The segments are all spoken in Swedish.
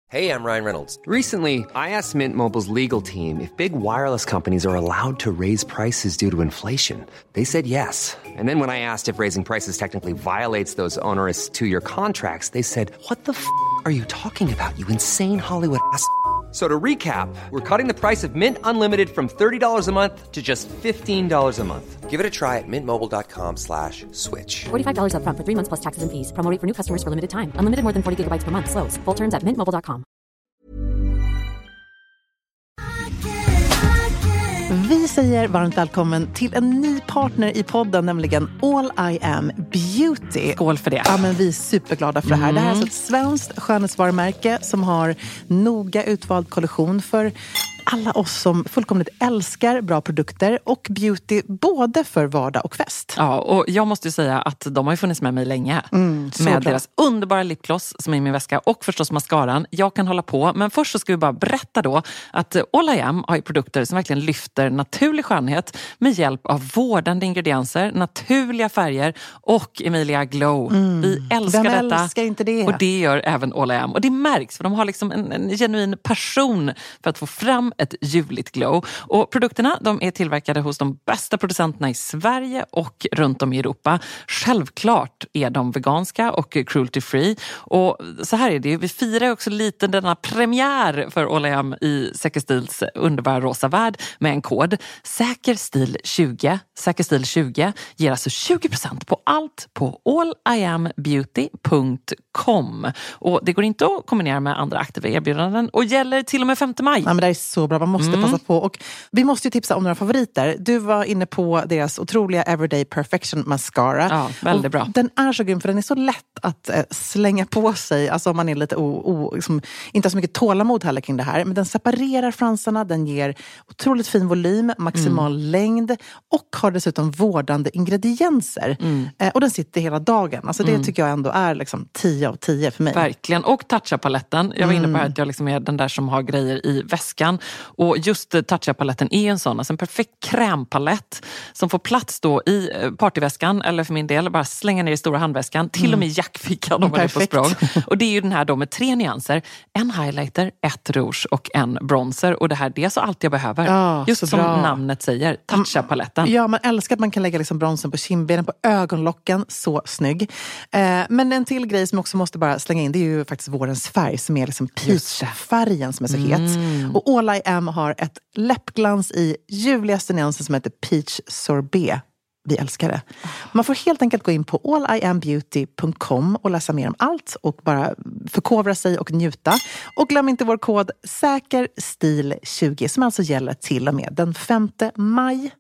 Hey, I'm Ryan Reynolds. Recently, I asked Mint Mobile's legal team if big wireless companies are allowed to raise prices due to inflation. They said yes. And then when I asked if raising prices technically violates those onerous two-year contracts, they said, "What the f*** are you talking about, you insane Hollywood ass?" So to recap, we're cutting the price of Mint Unlimited from $30 a month to just $15 a month. Give it a try at mintmobile.com/switch. $45 up front for 3 months plus taxes and fees. Promo rate for new customers for limited time. Unlimited more than 40 gigabytes per month. Slows full terms at mintmobile.com. Vi säger varmt välkommen till en ny partner i podden, nämligen All I Am Beauty. Skål för det. Ja, men vi är superglada för det här. Det här är alltså ett svenskt skönhetsvarumärke som har noga utvald kollektion för alla oss som fullkomligt älskar bra produkter och beauty både för vardag och fest. Ja, och jag måste ju säga att de har ju funnits med mig länge. Med deras underbara lipgloss som är i min väska och förstås mascaran. Jag kan hålla på, men först så ska vi bara berätta då att All I Am har ju produkter som verkligen lyfter naturlig skönhet med hjälp av vårdande ingredienser, naturliga färger och Emilia Glow. Vi älskar Vem detta. älskar inte det? Och det gör även All I Am. Och det märks för de har liksom en genuin passion för att få fram ett ljuvligt glow. Och produkterna, de är tillverkade hos de bästa producenterna i Sverige och runt om i Europa. Självklart är de veganska och cruelty free. Och så här är det, vi firar också lite denna premiär för All I Am i Säker Stils underbara rosa värld med en kod. Säkerstil20. Säkerstil20 ger alltså 20% på allt på alliambeauty.com. Och det går inte att kombinera med andra aktiva erbjudanden och gäller till och med 5 maj. Ja, men det är så bra, man måste passa på. Och vi måste ju tipsa om några favoriter. Du var inne på deras otroliga Everyday Perfection Mascara. Ja, väldigt bra. Den är så grym för den är så lätt att slänga på sig. Alltså om man är lite liksom, inte har så mycket tålamod heller kring det här. Men den separerar fransarna, den ger otroligt fin volym, maximal längd och har dessutom vårdande ingredienser. Och den sitter hela dagen. Alltså det tycker jag ändå är liksom 10 av 10 för mig. Verkligen. Och Tatcha-paletten. Jag var inne på att jag liksom är den där som har grejer i väskan. Och just Tatcha-paletten är en sån. Alltså en perfekt krämpalett som får plats då i partyväskan. Eller för min del bara slänga ner i stora handväskan. Till och med jackfickan om man är på språng. Och det är ju den här då med 3 nyanser. En highlighter, 1 rouge och en bronzer. Och det här, det är så allt jag behöver. Ja, just som namnet säger. Tatcha-paletten. Ja, man älskar att man kan lägga liksom bronsen på kindbenen, på ögonlocken. Så snygg. Men en till grej som jag också måste bara slänga in, det är ju faktiskt vårens färg som är liksom peach-färgen som är så het. Och All I Am har ett läppglans i ljuvligaste nyansen som heter Peach Sorbet. Vi älskar det. Man får helt enkelt gå in på alliambeauty.com och läsa mer om allt och bara förkovra sig och njuta. Och glöm inte vår kod SÄKERSTIL20 som alltså gäller till och med den 5 maj.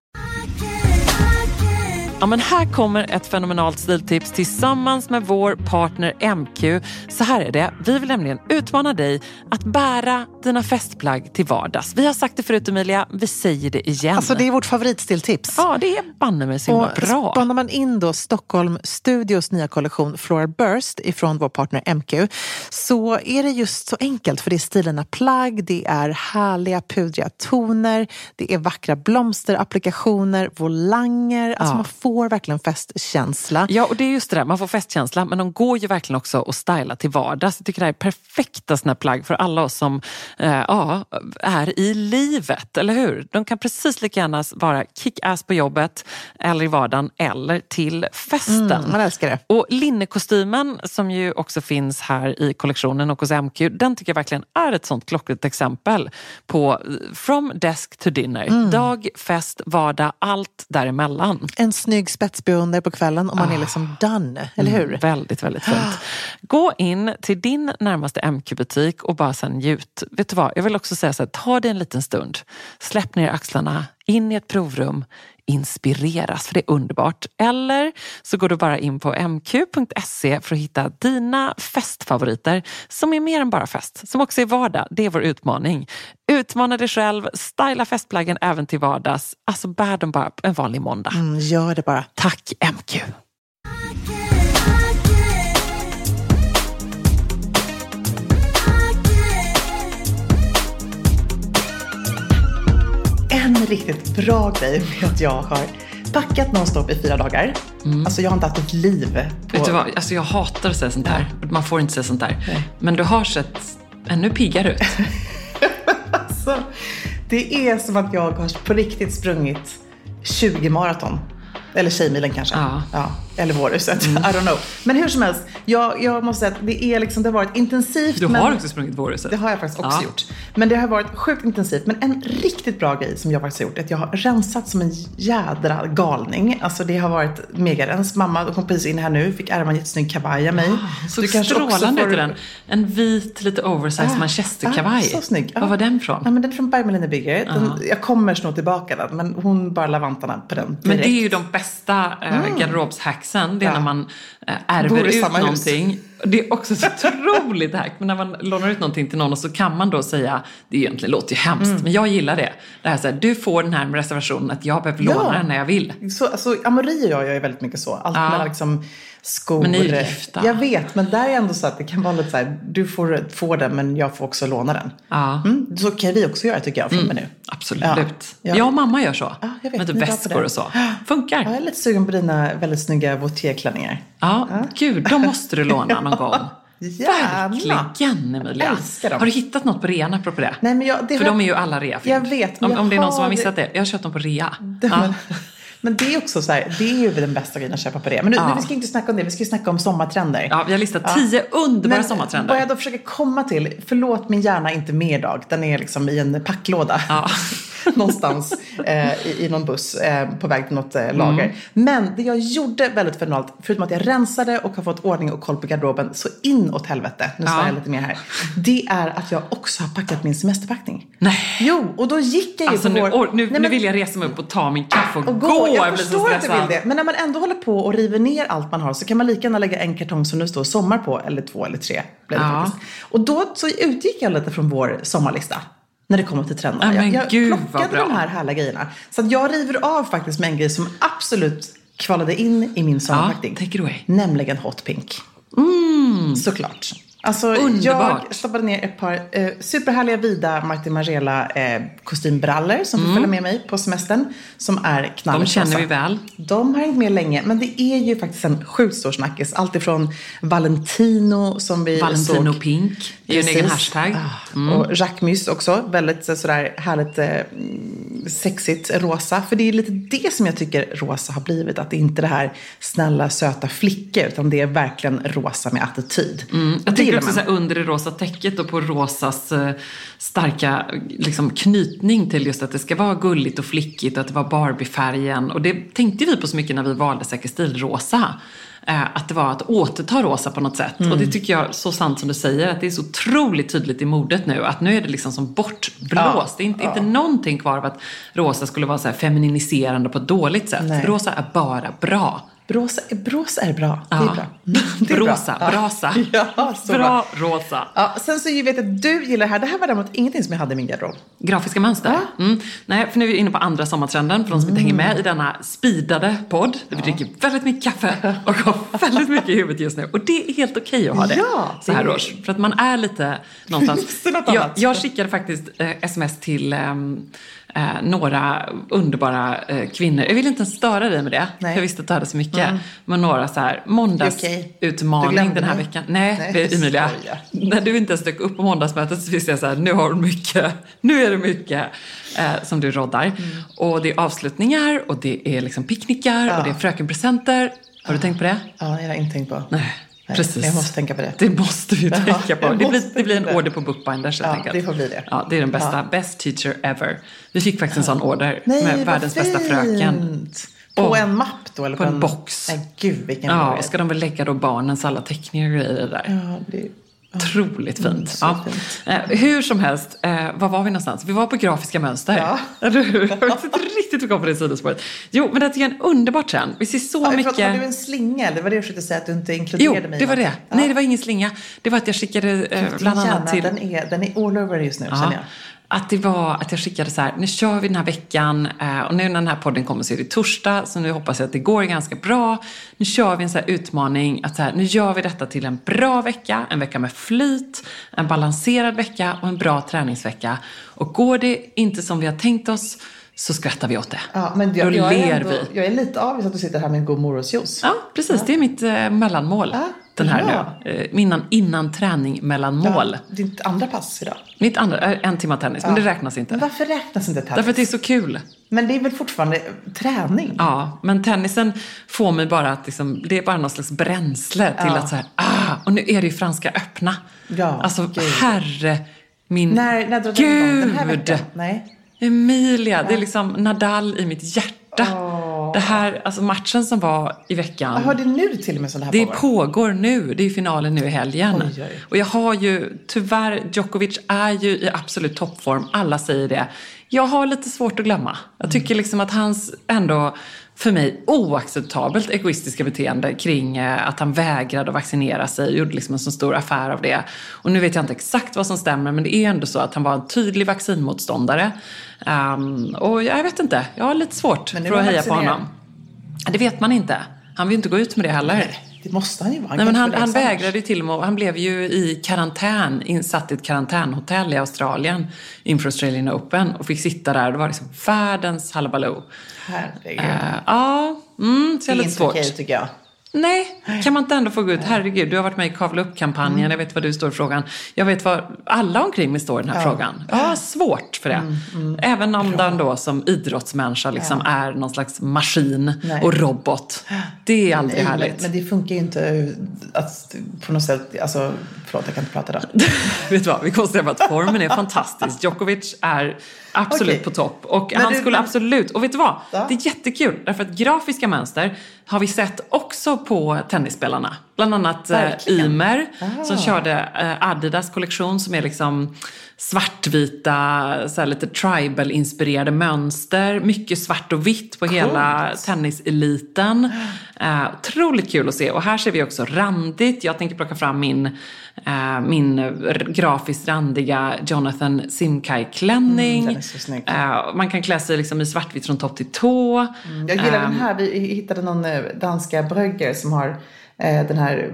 Ja, men här kommer ett fenomenalt stiltips tillsammans med vår partner MQ. Så här är det. Vi vill nämligen utmana dig att bära dina festplagg till vardags. Vi har sagt det förut, Emilia. Vi säger det igen. Alltså det är vårt favoritstiltips. Ja, det är banne mig så himla bra. Spanar man in då Stockholm Studios nya kollektion Floral Burst ifrån vår partner MQ, så är det just så enkelt. För det är stilarna plagg, det är härliga pudriga toner, det är vackra blomsterapplikationer, volanger. Alltså man får verkligen festkänsla. Ja, och det är just det där. Man får festkänsla, men de går ju verkligen också att styla till vardags. Jag tycker det här är perfekta såna plagg för alla oss som är i livet, eller hur? De kan precis lika gärna vara kick-ass på jobbet eller i vardagen eller till festen. Man älskar det. Och linnekostymen som ju också finns här i kollektionen och hos MQ, den tycker jag verkligen är ett sånt klockrent exempel på from desk to dinner. Dag, fest, vardag, allt däremellan. En snygg spetsbeundare på kvällen och man är liksom done, eller hur? Väldigt, väldigt fint. Gå in till din närmaste MQ-butik och bara sen njut. Vet du vad, jag vill också säga så här, ta dig en liten stund. Släpp ner axlarna, in i ett provrum, inspireras, för det är underbart. Eller så går du bara in på mq.se för att hitta dina festfavoriter som är mer än bara fest, som också är vardag. Det är vår utmaning. Utmana dig själv, styla festplaggen även till vardags. Alltså bär dem bara en vanlig måndag. Gör det bara. Tack MQ. En riktigt bra grej med att jag har packat nonstop i 4 dagar. Alltså jag har inte haft ett liv. Vet du vad? Alltså jag hatar att säga sånt här. Man får inte säga sånt där. Nej. Men du har sett ännu piggare ut. Alltså, det är som att jag har på riktigt sprungit 20 maraton. Eller Tjejmilen kanske. Ja. Eller Vårhuset. I don't know. Men hur som helst, jag måste säga att det har varit intensivt. Du har också sprungit Vårhuset. Det har jag faktiskt också gjort. Men det har varit sjukt intensivt. Men en riktigt bra grej som jag faktiskt har gjort är att jag har rensat som en jädra galning. Alltså det har varit megarens. Mamma kom precis in här nu, fick ärva en jättesnygg kavaj av mig. Så du kanske strålande också den. En vit, lite oversized manchesterkavaj. Så snygg. Vad var den från? Ja, men den är från Bergmelin Bygger. Jag kommer snart tillbaka den. Men hon bara la vantarna på den direkt. Men det är ju de bästa garderobshacksen. Det är när man ärver ut någonting. Det är också så otroligt hack. Men när man lånar ut någonting till någon och så kan man då säga, det egentligen låter ju hemskt, men jag gillar det. Det här så här, du får den här med reservationen att jag behöver låna den när jag vill. Så, alltså, Amori och jag är väldigt mycket så. Allt mellan liksom skor. Men ni är gifta. Jag vet, men där är ändå så att det kan vara lite så här, du får den men jag får också låna den. Så kan vi också göra tycker jag från nu. Absolut. Jag och mamma gör så. Jag vet, med typ väskor och så. Funkar. Jag är lite sugen på dina väldigt snygga Vautier-klänningar. Gud, de måste du låna någon gång. Gärna. Verkligen, Emilia. Älskar dem. Har du hittat något på rea apropå det? Nej, men för de är ju alla rea. Jag vet. Men om det är någon som har missat det. Jag har köpt dem på rea. Men det är också så här, det är ju den bästa grejen att köpa på det. Men nu vi ska inte snacka om det, vi ska snacka om sommartrender. Ja, vi har listat 10 underbara sommartrender. Vad jag då försöker komma till, förlåt min hjärna inte mer dag, den är liksom i en packlåda. Någonstans i någon buss på väg till något lager. Men det jag gjorde väldigt fenomenalt, förutom att jag rensade och har fått ordning och koll på garderoben så in åt helvete, nu svär jag lite mer här, det är att jag också har packat min semesterpackning. Nej. Jo, och då gick jag ju alltså på nu vill jag resa mig upp och ta min kaffe och gå. Jag förstår att du vill det. Men när man ändå håller på och river ner allt man har så kan man lika gärna lägga en kartong som det står sommar på, eller 2 eller 3 blev det faktiskt. Och då så utgick jag lite från vår sommarlista. När det kommer till trenderna. Jag plockade de här härliga grejerna. Så att jag river av faktiskt med en grej som absolut kvalade in i min sommarpackning. Take it away. Nämligen hot pink. Såklart. Alltså, underbart. Jag stoppade ner ett par superhärliga vida Martin Margiela kostymbrallor som får följa med mig på semestern. Som är knalligt. De känner vi väl. De har inte med länge, men det är ju faktiskt en sjukt stor snackis. Allt ifrån Valentino som vi Valentino såg. Pink, det är ju en egen hashtag. Och Jacques Mus också, väldigt sådär härligt sexigt rosa. För det är lite det som jag tycker rosa har blivit. Att det inte är det här snälla, söta flickor, utan det är verkligen rosa med attityd. Jag tycker också så här, under det rosa täcket och på rosas starka liksom, knytning till just att det ska vara gulligt och flickigt och att det var Barbie-färgen. Och det tänkte vi på så mycket när vi valde säkert stilrosa. Att det var att återta rosa på något sätt. Och det tycker jag, så sant som du säger, att det är så otroligt tydligt i modet nu. Att nu är det liksom som bortblåst. Det är inte någonting kvar av att rosa skulle vara så här femininiserande på ett dåligt sätt. Nej. Rosa är bara bra. Brosa är bra. Det är bra. Det är Brosa, bra. brasa. Ja, så bra rosa. Ja, sen så vet jag att du gillar det här. Det här var däremot ingenting som jag hade i min garderob. Grafiska mönster. Nej, för nu är vi inne på andra sommartrenden. För de som inte hänger med i denna speedade podd. Där vi dricker väldigt mycket kaffe och har väldigt mycket i huvudet just nu. Och det är helt okej att ha det så här års. För att man är lite någonstans. Jag skickade faktiskt sms till några underbara kvinnor. Jag vill inte ens störa dig med det. Nej. Jag visste att du hade så mycket. Men några så här måndagsutmaning den här veckan. Nej, Emilia. När du inte ens dök upp på måndagsmötet så visste jag så här, nu är det mycket som du roddar. Och det är avslutningar och det är liksom picknickar och det är frökenpresenter. Har du tänkt på det? Ja, jag har inte tänkt på. Nej. Precis. Jag måste tänka på det. Det måste vi tänka på. Det blir en order på Bookbinders helt enkelt. Det får bli det. Ja, det är den bästa. Best teacher ever. Vi fick faktiskt en sån order med världens bästa fröken. På en mapp då? Eller på en box. Nej, gud vilken och ska de väl lägga då barnens alla teckningar och grejer där. Ja, det otroligt fint. Fint. Hur som helst, var var vi någonstans? Vi var på grafiska mönster. Ja. Eller hur? Jag vet inte riktigt hur kom på det sidospåret. Jo, men det är en underbar trend. Vi ser så mycket... Var du en slinga? Det var det jag försökte säga att du inte inkluderade mig. Jo, det var det. Ja. Nej, det var ingen slinga. Det var att jag skickade bland annat till... Den är all over just nu, känner jag. Att det var att jag skickade så här, nu kör vi den här veckan och nu när den här podden kommer så är det torsdag, så nu hoppas jag att det går ganska bra. Nu kör vi en så här utmaning att så här, nu gör vi detta till en bra vecka, en vecka med flyt, en balanserad vecka och en bra träningsvecka. Och går det inte som vi har tänkt oss så skrattar vi åt det. Ja, men då ler vi. Jag är lite avis att du sitter här med en god morotsjuice. Ja, precis. Ja. Det är mitt mellanmål. Ja. den här nu. Innan träning mellan mål. Ditt andra pass idag? Mitt andra är 1 timme tennis, men det räknas inte. Men varför räknas inte tennis? Därför att det är så kul. Men det är väl fortfarande träning? Ja, men tennisen får mig bara att liksom, det är bara någon slags bränsle till att så här, och nu är det ju Franska öppna. Ja, alltså, herre min när drar Gud. Den här veckan? Nej. Emilia, det är liksom Nadal i mitt hjärta. Det här, alltså matchen som var i veckan. Har det nu till och med så det här det pågår nu, det är finalen nu i helgen. Oj. Och jag har ju, tyvärr, Djokovic är ju i absolut toppform, alla säger det. Jag har lite svårt att glömma. Jag tycker liksom att hans ändå, för mig, oacceptabelt egoistiska beteende kring att han vägrade att vaccinera sig, gjorde liksom en så stor affär av det. Och nu vet jag inte exakt vad som stämmer, men det är ändå så att han var en tydlig vaccinmotståndare. Och jag vet inte, jag har lite svårt för att heja på honom. Det vet man inte. Han vill inte gå ut med det heller. Nej, det måste han ju vara. Nej, men han vägrade ju till och med. Han blev ju i karantän, insatt i ett karantänhotell i Australien inför Australian Open och fick sitta där. Det var liksom världens halabaloo. Herregud. Så är lite svårt. Okej, tycker jag. Nej, kan man inte ändå få gå ut? Herregud, du har varit med i Kavla upp-kampanjen. Jag vet vad du står i frågan. Jag vet vad alla omkring mig står i den här frågan. Jag har svårt för det. Även om den då som idrottsmänniska liksom är någon slags maskin och robot. Det är aldrig härligt. Men det funkar ju inte att på något sätt, alltså, förlåt, jag kan inte prata då. Vet du vad, vi konstaterar att formen är fantastisk. Djokovic är absolut på topp. Och men han skulle absolut, och vet du vad? Det är jättekul, därför att grafiska mönster har vi sett också på tennisspelarna. Bland annat Ymer som körde Adidas kollektion som är liksom svartvita, så här lite tribal-inspirerade mönster. Mycket svart och vitt på hela tenniseliten. Otroligt kul att se. Och här ser vi också randigt. Jag tänker plocka fram min grafiskt randiga Jonathan Simkai-klänning. Den är så snygg. Man kan klä sig liksom i svartvitt från topp till tå. Jag gillar den här. Vi hittade någon danska brögger som har den här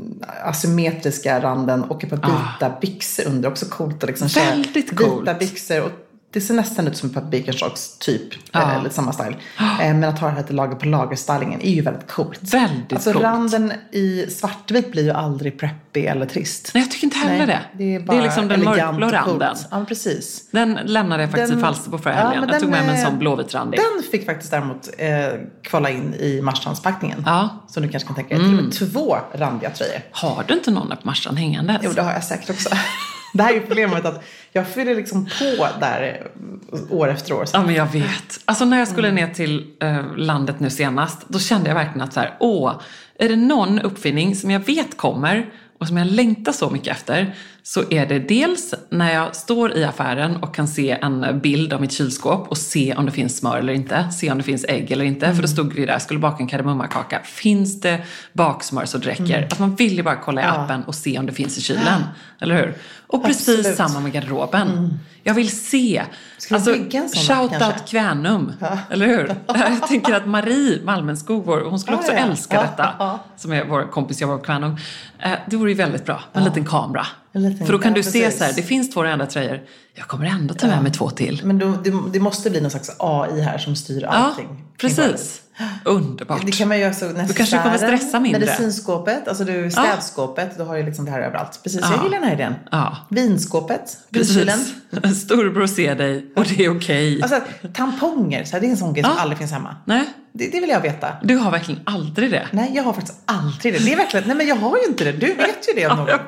asymmetriska randen och ett par vita byxor under. Också coolt att liksom väldigt coolt. Vita byxor och det ser nästan ut som ett par Birkenstocks typ, lite samma style. Men att ha det här till lager på lagerstylingen är ju väldigt coolt. Väldigt coolt. Randen i svartvit blir ju aldrig preppig eller trist. Nej, jag tycker inte heller det. Det är liksom den mörkblå randen. Ja, precis. Den lämnade jag faktiskt i Falsterbo förra helgen. Jag tog med mig en sån blåvit randig. Den fick faktiskt däremot kvala in i Marstrandspackningen. Så du kanske kan tänka dig till och med 2 randiga tröjor. Har du inte någon på Marstrand hängandes? Jo, det har jag säkert också. Det här är ju problemet att jag fyller liksom på där år efter år. Ja, men jag vet. Alltså när jag skulle ner till landet nu senast, då kände jag verkligen att så här, är det någon uppfinning som jag vet kommer och som jag längtar så mycket efter, så är det dels när jag står i affären och kan se en bild av mitt kylskåp och se om det finns smör eller inte, se om det finns ägg eller inte. För då stod vi där, skulle baka en kardemummakaka. Finns det baksmör så det räcker? Att man vill ju bara kolla i appen och se om det finns i kylen. Eller hur? Och precis samma med garderoben. Jag vill se. Alltså, shoutout Kvänum. Eller hur? Jag tänker att Marie Malmenskog, hon skulle också älska detta. Som är vår kompis, jag var på Kvänum. Det vore ju väldigt bra. En liten kamera. För då kan du se så här, det finns 2 rända tröjor. Jag kommer ändå ta med mig 2 till. Men det måste bli någon slags AI här som styr allting. Ja, precis. Underbart. Det kan man göra så nästan. Du kanske kommer stressa mindre. Medicinskåpet, alltså städskåpet, då har ju liksom det här överallt. Precis, jag gillar den här idén. Vinskåpet, vinkylen. Storbror ser dig och det är okej. Alltså tamponger, så här, det är en sån grej som aldrig finns hemma. Nej. Det vill jag veta. Du har verkligen aldrig det. Nej, jag har faktiskt aldrig det. Det är verkligen, nej men jag har ju inte det. Du vet ju det om någon.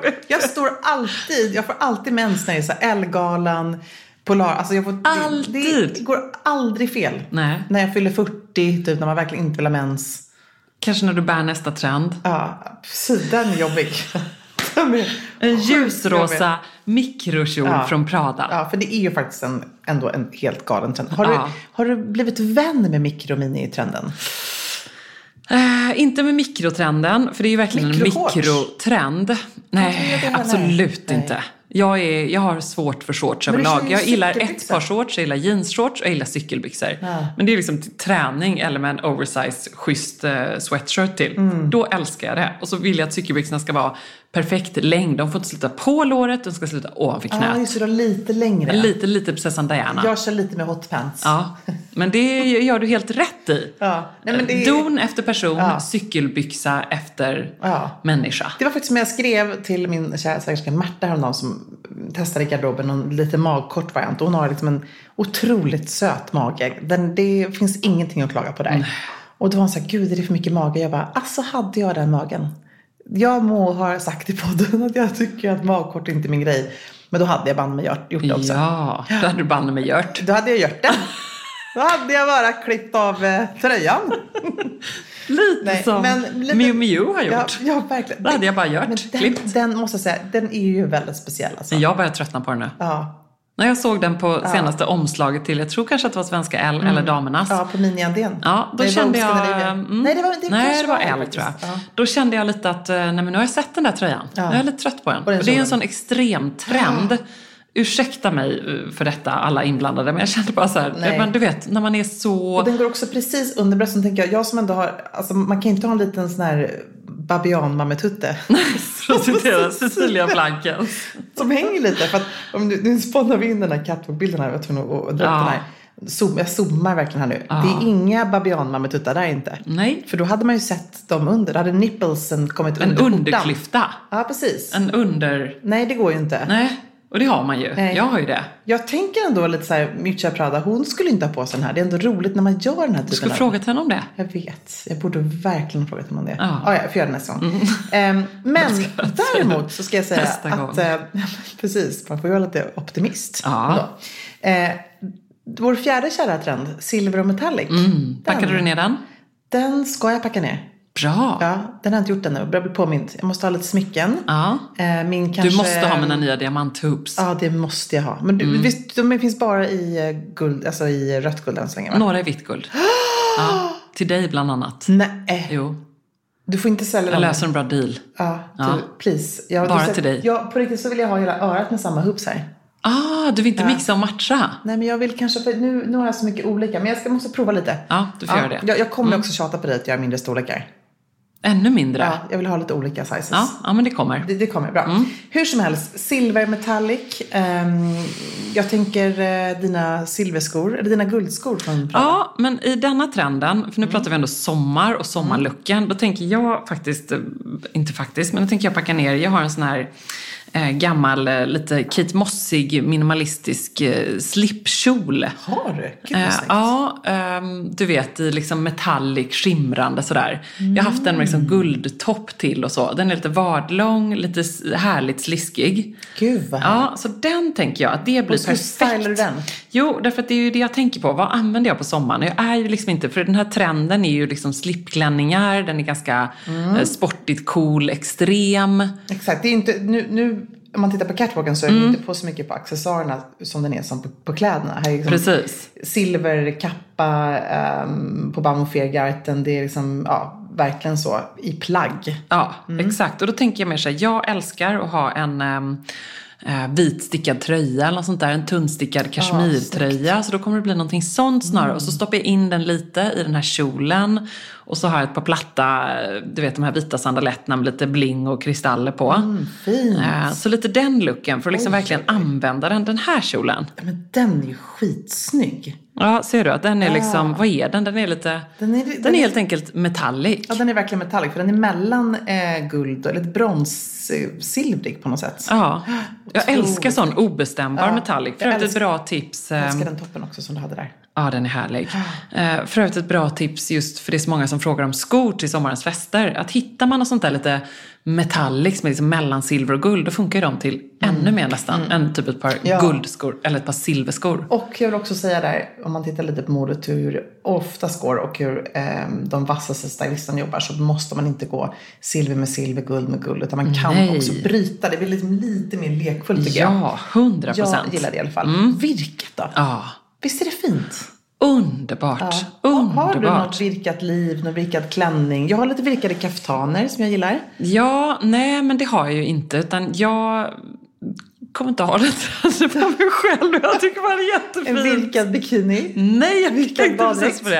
Jag får alltid mens när det är så här Ellegalan, Polar, alltså det går aldrig fel. Nej. När jag fyller 40, typ när man verkligen inte vill ha mens. Kanske när du bär nästa trend. Ja, precis, den är jobbig. En ljusrosa mikrokjol från Prada. Ja, för det är ju faktiskt ändå en helt galen trend. Har du blivit vän med mikro-mini-trenden? Inte med mikrotrenden, för det är ju verkligen en mikrotrend. Nej, absolut inte. Jag har svårt för shorts överlag. Jag gillar ett par shorts, jag gillar jeansshorts och jag gillar cykelbyxor. Men det är liksom till träning eller med en oversize schysst sweatshirt till. Då älskar jag det. Och så vill jag att cykelbyxorna ska vara perfekt längd. De får inte sluta på låret, de ska sluta ovanför knät. Ja, just det, lite längre. Lite prinsessan Diana. Jag kör lite med hotpants. Ja, Men det gör du helt rätt i. Ja. Nej, men det... Don efter person, cykelbyxa efter människa. Det var faktiskt som jag skrev till min kära svägerska Märta häromdagen som testade i garderoben en lite magkort variant. Hon har liksom en otroligt söt mage. Det finns ingenting att klaga på där. Och då var hon så här, gud är det för mycket mage? Jag bara, alltså hade jag den magen? Jag må ha sagt i podden att jag tycker att magkort inte är min grej. Men då hade jag banne mig gjort det också. Ja, då hade du banne mig gjort. Då hade jag gjort det. Då hade jag bara klippt av tröjan. Lite som Miu Miu har gjort. Ja, verkligen. Det hade jag bara gjort. Den måste jag säga, den är ju väldigt speciell. Alltså. Jag börjar tröttna på den nu. Ja. När jag såg den på senaste omslaget till, jag tror kanske att det var Svenska L eller Damernas. Ja, på mini-andén. Ja, då kände jag... Nej, det var L tror jag. Ja. Då kände jag lite att, nej men nu har jag sett den där tröjan. Nu är jag lite trött på den. Och det är en sån extrem trend. Ursäkta mig för detta, alla inblandade. Men jag kände bara så här, men du vet, när man är så... Och den går också precis under brösten, tänker jag som ändå har... Alltså, man kan inte ha en liten sån här babian-mammetutte. För att citera Cecilia Blankens. Som hänger lite, för att om nu spånar vi in den här catwalk-bilden här, och dra den här. Jag zoomar verkligen här nu. Det är inga babian-mammetuttar där inte. Nej. För då hade man ju sett dem under. Då hade nipplesen kommit under en underklyfta. Ja, precis. Nej, det går ju inte. Nej. Och det har man ju. Nej. Jag har ju det. Jag tänker ändå lite så här, Miuccia Prada, hon skulle inte ha på sig den här. Det är ändå roligt när man gör den här typen. Du skulle frågat henne om det. Jag vet. Jag borde verkligen ha frågat henne om det. Jag får göra det nästa gång. Men däremot så ska jag säga att... precis, man får ju vara lite optimist. Ja. Vår fjärde kära trend, silver och metallic. Packade du ner den? Den ska jag packa ner. Bra. Ja, den har jag inte gjort ännu. Jag börjar bli påmind. Jag måste ha lite smycken. Ja. Du måste ha mina nya diamanthoops. Ja, det måste jag ha. Men visst, de finns bara i guld, alltså i rött guld än så länge, va? Några är vitt guld. Till dig bland annat. Nej. Jo. Du får inte sälja dem. Jag löser en bra deal. Please. Bara till dig. På riktigt så vill jag ha hela örat med samma hoops här. Du vill inte mixa och matcha? Nej, men jag vill kanske, för nu har jag så mycket olika. Men jag måste prova lite. Ja, du får göra det. Jag kommer också tjata på dig att göra mindre storlekar. Ännu mindre? Ja, jag vill ha lite olika sizes. Ja men det kommer. Det kommer, bra. Hur som helst, silver metallic. Jag tänker dina silverskor, eller dina guldskor från Prada. Ja, men i denna trenden, för nu pratar vi ändå sommar och sommarlucken. Då tänker jag faktiskt, men då tänker jag packa ner. Jag har en sån här gammal, lite Kate Mossig, minimalistisk slipkjol. Har du? Gud, ja, du vet, i liksom metallic, skimrande sådär. Jag har haft den med liksom guldtopp till och så. Den är lite vadlång, lite härligt sliskig. Gud vad ja, så den tänker jag att det blir perfekt. Stylar du den? Jo, därför att det är ju det jag tänker på. Vad använder jag på sommaren? Jag är ju liksom inte, för den här trenden är ju liksom slipklänningar. Den är ganska sportigt, cool, extrem. Exakt, det är inte, nu om man tittar på catwalken så är det inte på så mycket på accessoarerna som den är som på kläderna. Här är liksom precis. Silverkappa på Baum Fiergarten, det är liksom, verkligen så i plagg. Ja, exakt. Och då tänker jag mer så här, jag älskar att ha en vit stickad tröja eller något sånt där, en tunnstickad kashmirtröja, så då kommer det bli någonting sånt snarare. Och så stoppar jag in den lite i den här kjolen och så har jag ett par platta, du vet de här vita sandaletterna med lite bling och kristaller på. Fint. Så lite den looken för att liksom verkligen använda den här kjolen. Ja, men den är ju skitsnygg. Ja, ser du att den är liksom, vad är den? Den är lite, den är helt enkelt metallic. Ja, den är verkligen metallic, för den är mellan guld och lite bronssilvrig på något sätt. Ja, jag älskar sån obestämbar metallic. För ett bra tips. Jag älskar den toppen också som du hade där. Ja, den är härlig. För övrigt ett bra tips just för det är så många som frågar om skor till sommarens fester. Att hittar man något sånt där lite metallic med liksom mellan silver och guld, då funkar de till ännu mer nästan än typ ett par guldskor eller ett par silverskor. Och jag vill också säga där, om man tittar lite på modet hur ofta skor och hur de vassaste stylisterna jobbar, så måste man inte gå silver med silver, guld med guld, utan man kan också bryta. Det blir liksom lite mer lekfullt tycker jag. Ja, 100%. Jag gillar det i alla fall. Virket då? Ja. Visst är det fint? Underbart. Ja. Underbart. Har du något virkat liv, någon virkad klänning? Jag har lite virkade kaftaner som jag gillar. Ja, nej men det har jag ju inte. Utan jag kommer inte ha det på mig själv. Jag tycker bara det är jättefint. En virkad bikini? Nej, jag tänkte precis på det.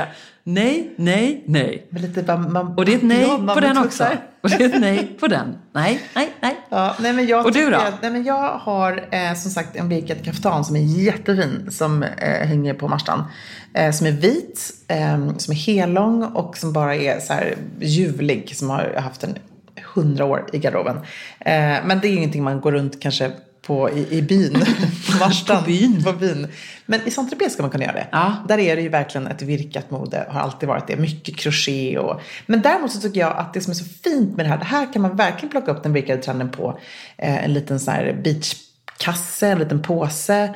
nej. Men lite Och det är ett nej på den också. Och det är ett nej på den. Nej. Ja, nej, men jag och du då? Jag har som sagt en virkad kaftan som är jättefin, som hänger på Marstan. Som är vit, som är hellång och som bara är så här ljuvlig, som har haft en 100 år i garderoben. Men det är ingenting man går runt kanske i byn. Marstan, på byn. Men i Saint-Tropez ska man kunna göra det. Ja. Där är det ju verkligen ett virkat mode. Har alltid varit det. Mycket crochet. Men däremot så tycker jag att det som är så fint med det här kan man verkligen plocka upp den virkade trenden på en liten så här beachkasse, en liten påse,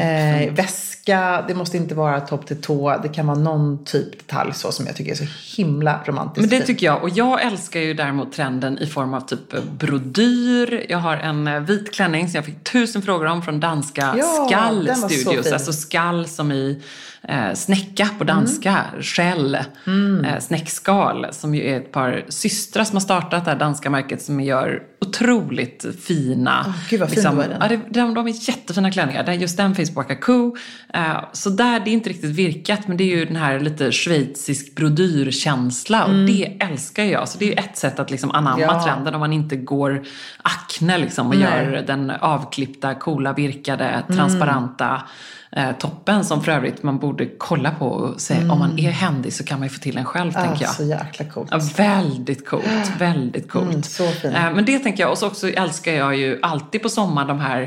väska. Det måste inte vara topp till tå. Det kan vara någon typ detalj så som jag tycker är så himla romantiskt. Men det tycker jag. Och jag älskar ju däremot trenden i form av typ brodyr. Jag har en vit klänning som jag fick 1000 frågor om från danska Skall Studios. Alltså skall som i snäcka på danska, skäll, snäckskal, som ju är ett par systrar som har startat det här danska märket som gör otroligt fina. Gud vad fin var den. De är jättefina klänningar. Just den finns på Akaku. Så där, det är inte riktigt virkat, men det är ju den här lite schweizisk brodyrkänsla och det älskar jag. Så det är ju ett sätt att liksom anamma trenden om man inte går akne liksom och gör den avklippta, coola, virkade, transparenta toppen som för övrigt man borde kolla på och se om man är händig så kan man ju få till en själv, tänker jag. Så jäkla coolt. Ja, väldigt coolt. Så fint. Men det tänker jag, och så också älskar jag ju alltid på sommar de här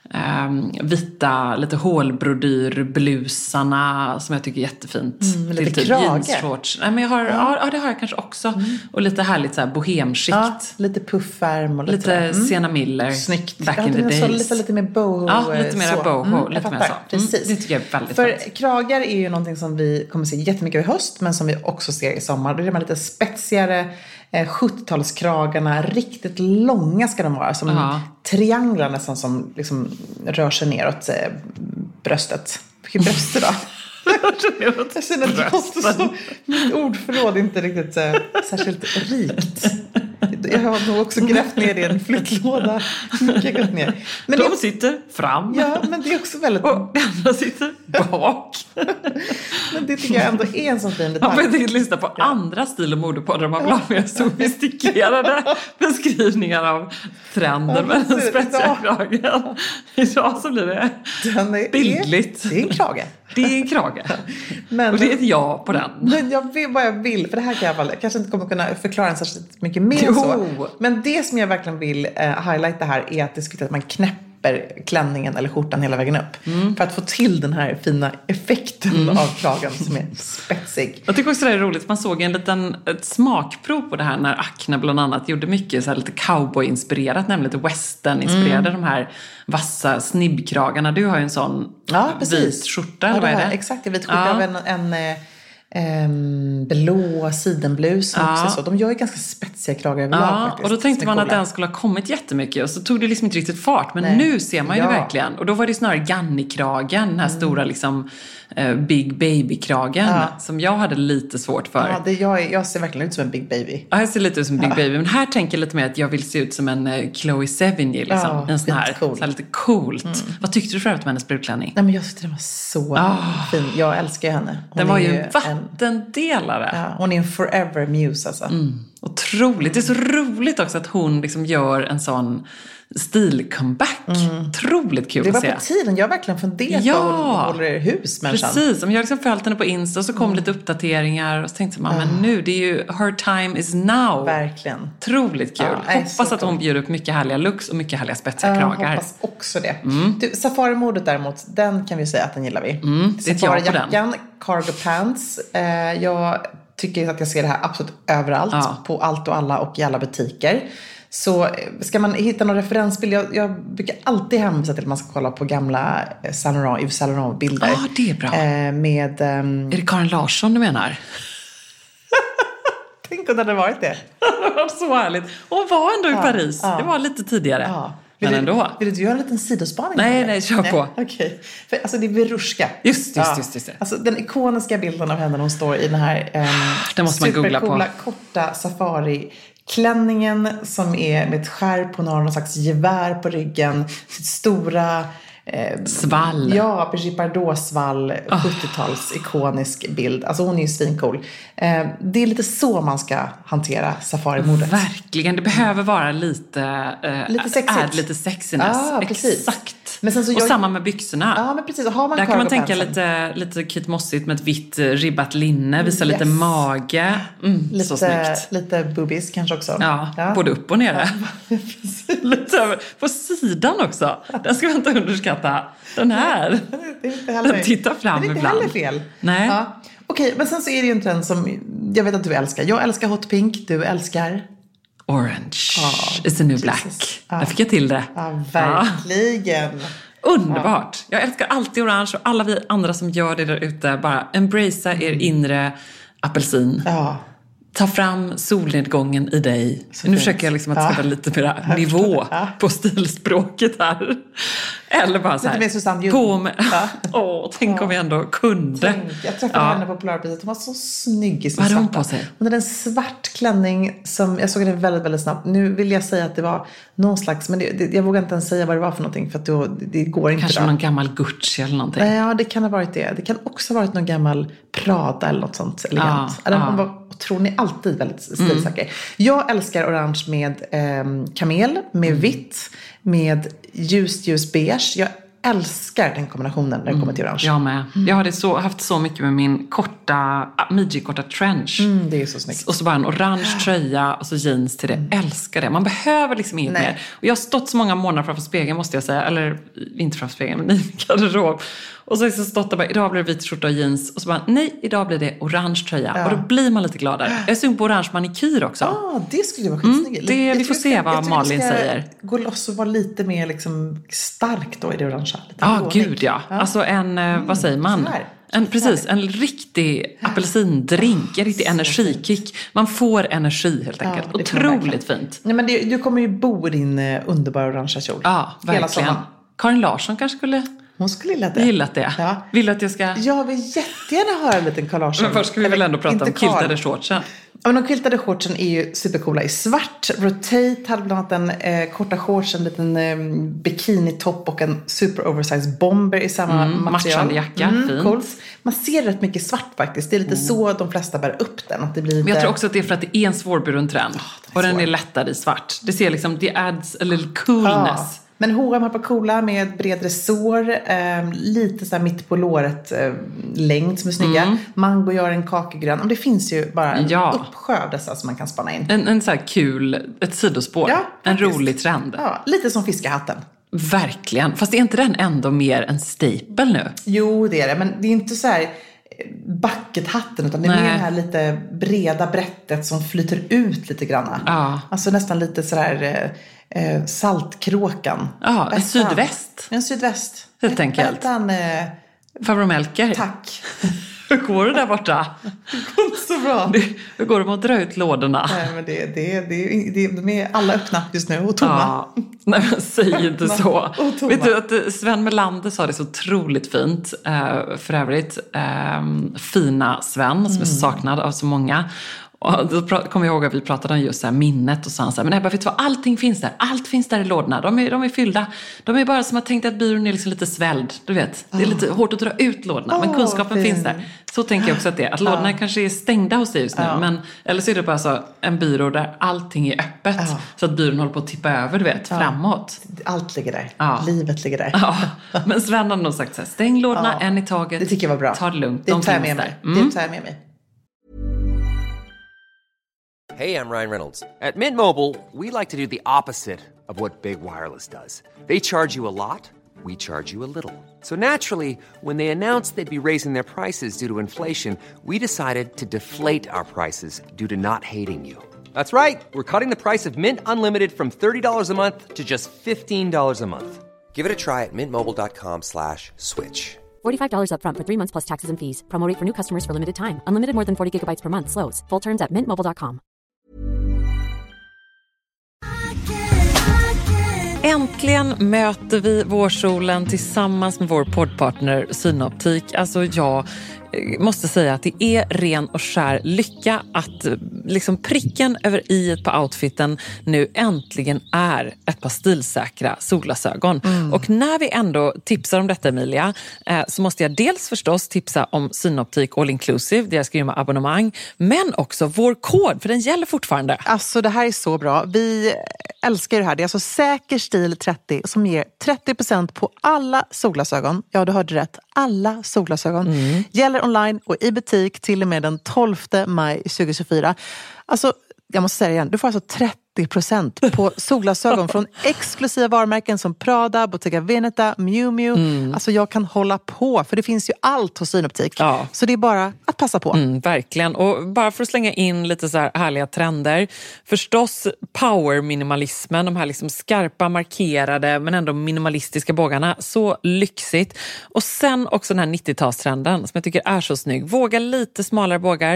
vita, lite hålbrodyrblusarna som jag tycker är jättefint. Lite till typ krage. Jeansshorts. Nej, men det har jag kanske också. Och lite härligt så här bohemskikt. Ja, lite puffärm och lite Sienna Miller. Snyggt. Back in the days. Lite mer boho. Ja, lite mer boho. Lite mer så. Precis. Det tycker jag är väldigt För fint. kragar är ju någonting som vi kommer se jättemycket i höst, men som vi också ser i sommar. Då är de lite spetsigare 70-talskragarna, riktigt långa ska de vara, som trianglar nästan, som liksom rör sig neråt bröstet. Vilket bröst då? Jag känner att det måste så, mitt ordförråd är inte riktigt särskilt rikt. Jag har nog också grävt ner det i en flyttlåda. Mycket gått ner. Men de sitter fram. Ja, men det är också väldigt... Och andra sitter bak. Men det tycker jag ändå är en sån fin detalj. Jag får inte lyssna på andra stil- och modepoddar. Man vill ha mer sofistikerade beskrivningar av trender med den spetsiga kragen. Idag så blir det bildligt. Det är en krage. Det är en krage. Men, och det är ett ja på den. Men jag vet vad jag vill. För det här kan jag kanske inte kommer kunna förklara en särskilt mycket mer än så. Men det som jag verkligen vill highlighta här är att det är viktigt att man knäpper klänningen eller skjortan hela vägen upp. För att få till den här fina effekten av kragen som är spetsig. Jag tycker också det är roligt. Man såg ett smakprov på det här när Acne bland annat gjorde mycket så här lite cowboy-inspirerat, nämligen lite western-inspirerade, de här vassa snibbkragarna. Du har ju en sån vit skjorta, eller vad är det? Exakt, en vit skjorta av en blå sidenblus som också är så. De gör ju ganska spetsiga kragar överlag faktiskt. Och då tänkte man att den skulle ha kommit jättemycket och så tog det liksom inte riktigt fart. Men nu ser man ju verkligen. Och då var det snarare Ganni-kragen, den här stora liksom Big Baby-kragen som jag hade lite svårt för. Ja, jag ser verkligen ut som en Big Baby. Ja, jag ser lite ut som en Big Baby. Men här tänker jag lite mer att jag vill se ut som en Chloe Sevigny liksom. En sån här, så här lite coolt. Vad tyckte du för övrigt med hennes brudklänning? Nej, men jag tyckte den var så fin. Jag älskar ju henne. Den var ju en vattendelare. Ja, hon är en forever muse alltså. Otroligt. Det är så roligt också att hon liksom gör en sån stil-comeback. Otroligt kul att se. Det var på tiden. Jag har verkligen funderat på att hon håller hus, människan. Precis. Jag har liksom följt henne på Insta och så kom lite uppdateringar och så tänkte man, men nu, det är ju her time is now. Verkligen. Otroligt kul. Hoppas att hon bjuder upp mycket härliga looks och mycket härliga spetsiga kragar. Jag hoppas också det. Du, Safari-modet däremot, den kan vi säga att den gillar vi. Safari-jackan, cargo pants. Jag tycker att jag ser det här absolut överallt. På allt och alla och i alla butiker. Så ska man hitta någon referensbild, jag brukar alltid hänvisa till att man ska kolla på gamla Yves Saint Laurent-bilder. Ja, det är bra. Är det Karin Larsson du menar? Tänk om det hade varit det. Det var så härligt. Och var ändå i Paris. Det var lite tidigare. Men ändå. Vill du göra en liten sidospaning? Nej, kör på. Okej. För alltså det är Verushka. Just. Alltså den ikoniska bilden av henne när hon står i den här den måste man googla på. Supercoola korta safari-klänningen som är med ett skärp. Hon har någon slags gevär på ryggen. Sitt stora svall. Ja, Brigitte Bardot-svall, 70-tals ikonisk bild. Alltså hon är ju svincool. Det är lite så man ska hantera safari-modet. Verkligen, det behöver vara lite sexigt. Lite sexiness. Ja, precis. Exakt. Men sen så och samma med byxorna. Ja, men precis. Och har man där kan man tänka cargo-pantsen. lite Kate Mossigt med ett vitt ribbat linne. Visa lite mage. Så snyggt. Lite boobies kanske också. Ja, både upp och nere. Lite över, på sidan också. Den ska man inte underskatta. Den här. Det är inte heller, den tittar fram ibland. Det är inte heller fel. Nej. Ja. Okej, men sen så är det ju en trend som jag vet att du älskar. Jag älskar hot pink, du älskar... Orange is the new black. Där fick jag till det. Ja, verkligen. Underbart. Jag älskar alltid orange och alla vi andra som gör det där ute, bara embracea er inre apelsin. Ja. Ta fram solnedgången i dig. Nu försöker jag liksom att skapa lite mer nivå på stilspråket här. Eller bara så här. Lite mer Susanne på med. Tänk om vi ändå kunde. Jag träffade henne på Polarpriset. Hon var så snygg i sin Vad hade hon svarta. på sig? Hon hade en svart klänning som, jag såg den väldigt, väldigt snabbt. Nu vill jag säga att det var någon slags, men jag vågar inte ens säga vad det var för någonting. För att det går inte. Kanske någon gammal Gucci eller någonting. Ja, det kan ha varit det. Det kan också ha varit någon gammal Prada eller något sånt elegant. Hon var, tror ni, alltid väldigt stilsäker. Jag älskar orange med kamel, med vitt, med ljus beige. Jag älskar den kombinationen när det kommer till orange. Jag med. Jag hade haft så mycket med min midjekorta trench. Det är så snyggt. Och så bara en orange tröja och så jeans till det. Älskar det. Man behöver liksom inget mer. Och jag har stått så många månader framför spegeln, måste jag säga. Eller inte framför spegeln, men i min garderob. Och så har jag stått där bara, idag blir det vit skjorta och jeans. Och så bara, nej, idag blir det orange tröja. Och då blir man lite gladare. Jag är sugen på orange manikyr också. Det skulle vara skitsnyggt. Vi får se vad Malin säger. Gå loss och vara lite mer liksom stark då i det orangea. Gud ja. Alltså vad säger man? En riktig apelsindrink, en riktig energikick. Man får energi helt enkelt. Otroligt fint. Nej, men du kommer ju bo i din underbara orangea kjol. Ja, verkligen. Karin Larsson kanske skulle... Hon skulle gillat det. Ja. Vill du att jag ska... Jag vill jättegärna höra en liten Carl Larsson. Men först ska vi väl ändå prata om kiltade shortsen. Ja, men de kiltade shortsen är ju supercoola i svart. Rotate hade bland annat en korta shorts, en liten bikini-topp och en super oversized bomber i samma material. Matchande jacka, fint. Coolt. Man ser rätt mycket svart faktiskt. Det är lite så de flesta bär upp den. Att det blir lite... Men jag tror också att det är för att det är en svårburen trend. Och den är lättare i svart. Det ser liksom, det adds a little coolness. Men H&M har på coola med bred resår, lite så här mitt på låret längd som är snygga. Mango gör en kakegrön. Och det finns ju bara en uppsjö av dessa som man kan spana in. En så här kul, ett sidospår. Ja, en rolig trend. Ja, lite som fiskehatten. Verkligen. Fast är inte den ändå mer en staple nu? Jo, det är det. Men det är inte så här buckethatten, utan det är mer det här lite breda brättet som flyter ut lite grann. Ja. Alltså nästan lite sådär saltkråkan. Ja, en sydväst. En sydväst. Helt enkelt. Farbror Melker. Tack. Hur går det där borta? Det går inte så bra. Hur går det med att dra ut lådorna? Nej, men de är alla öppna just nu och tomma. Ja. Nej, men säg inte så. Vet du att Sven Melander sa det så otroligt fint. För övrigt, fina Sven som är så saknad av så många. Och då kommer jag ihåg att vi pratade om just så här minnet och så här, men Ebba, vet du vad, allting finns där. Allt finns där i lådorna. De är fyllda. De är bara som att tänkt att byrån är liksom lite svälld. Du vet, det är lite hårt att dra ut lådorna. Men kunskapen finns där. Så tänker jag också att det är. Att lådorna kanske är stängda hos dig just nu. Men, eller så är det bara så en byrå där allting är öppet. Så att byrån håller på att tippa över, du vet, framåt. Allt ligger där. Livet ligger där. Ja. Men Sven har nog sagt så här, stäng lådorna en i taget. Det tycker jag var bra. Ta det lugnt. Det tar jag med mig. Det tar jag med mig. Hey, I'm Ryan Reynolds. At Mint Mobile, we like to do the opposite of what Big Wireless does. They charge you a lot, we charge you a little. So naturally, when they announced they'd be raising their prices due to inflation, we decided to deflate our prices due to not hating you. That's right. We're cutting the price of Mint Unlimited from $30 a month to just $15 a month. Give it a try at mintmobile.com/switch. $45 up front for 3 months plus taxes and fees. Promo rate for new customers for limited time. Unlimited more than 40 gigabytes per month. Slows full terms at mintmobile.com. Äntligen möter vi vårsolen tillsammans med vår poddpartner Synoptik. Alltså måste säga att det är ren och skär lycka att liksom pricken över i på outfiten nu äntligen är ett par stilsäkra solglasögon. Och när vi ändå tipsar om detta, Emilia, så måste jag dels förstås tipsa om Synoptik All Inclusive, deras grymma abonnemang, men också vår kod, för den gäller fortfarande. Alltså det här är så bra. Vi älskar det här. Det är alltså Säker stil 30 som ger 30% på alla solglasögon. Ja, du hörde rätt. Alla solglasögon. Gäller online och i butik till och med den 12 maj 2024. Alltså, jag måste säga det igen. Du får alltså 30% på solglasögon från exklusiva varumärken som Prada, Bottega Veneta, Miu Miu. Alltså jag kan hålla på, för det finns ju allt hos Synoptik. Ja. Så det är bara att passa på. Verkligen. Och bara för att slänga in lite så här härliga trender. Förstås power-minimalismen, de här liksom skarpa, markerade men ändå minimalistiska bågarna. Så lyxigt. Och sen också den här 90-talstrenden som jag tycker är så snygg. Våga lite smalare bågar.